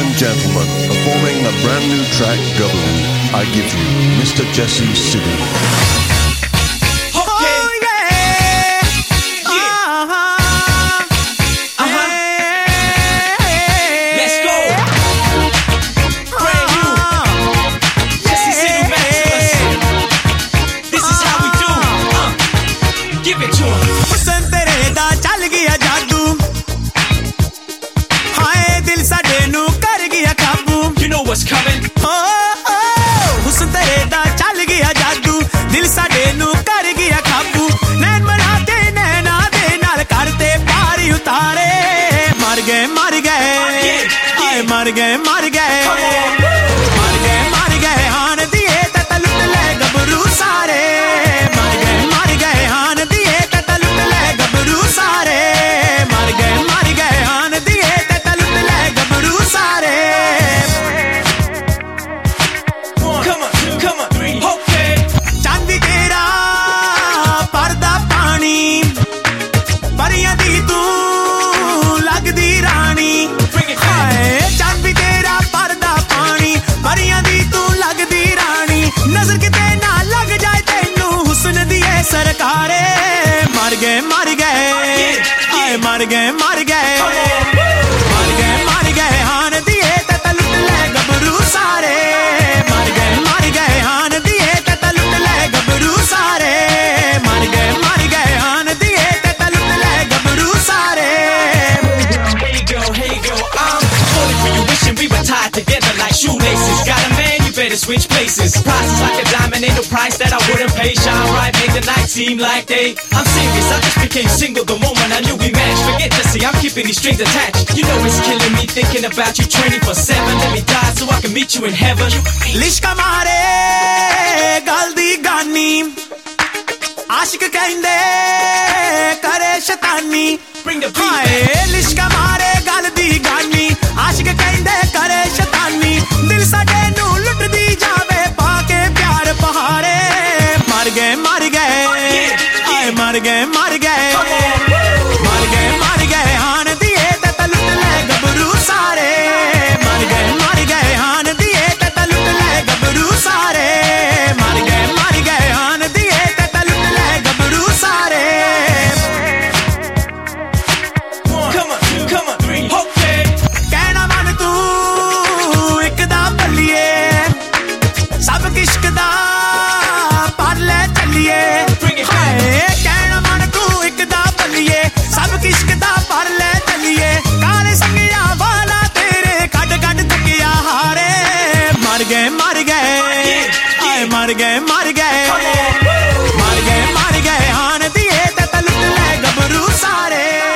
and gentlemen, performing a brand new track, Gabbaroo, I give you Mr. Jesse Sidhu. What's coming? हुस्न तेरे दा चल गया जादू दिल साडे नू कर गया काबू नैन बनाते नैना दे नाल करते पारी उतारे मर गए आए मर गए हान दिए ते लुट ले गबरू सारे मर गए हान दिए ते लुट ले गबरू सारे मर गए हान दिए ते लुट ले गबरू सारे सरकारे मर गए आए मर गए हान दिए ते लुट ले गबरू सारे मर गए हान दिए ते लुट ले गबरू सारे मर गए हान दिए ते लुट ले गबरू सारे Hey girl, I'm falling for you, wishing we were tied together like shoelaces. Got a man, you better switch places. Prices like a diamond, ain't no price that I wouldn't pay. Shine bright, make the night seem like day. I'm serious, I just became single the moment I knew we matched. Forget Jesse, I'm keeping these strings attached. You know it's killing me thinking about you 24/7. Let me die so I can meet you in heaven. लिश्का मारे गल दी गानी आशिक कहंदे करे शैतानी हाय लिश्का मारे गल दी गानी आशिक कहंदे करे शैतानी दिल साडे नू लुट दी जावे पाके प्यार पहाड़े मर गए आए मर गए हान दिए ते लुट ले गबरू सारे मर गए हान दिए ते लुट ले गबरू सारे मर गए हान दिए ते लुट ले गबरू सारे Come on, 3, okay. कहना मन तू एक दा बल्लिए सब किश्क दा पर ले चलिए कहना मन तू एक दा बल्लिए सब किश्क दा पर ले चलिए काले संगिया वाला तेरे कड तकिया हारे मर गए आए मर गए हान दिए ते लुट ले गबरू सारे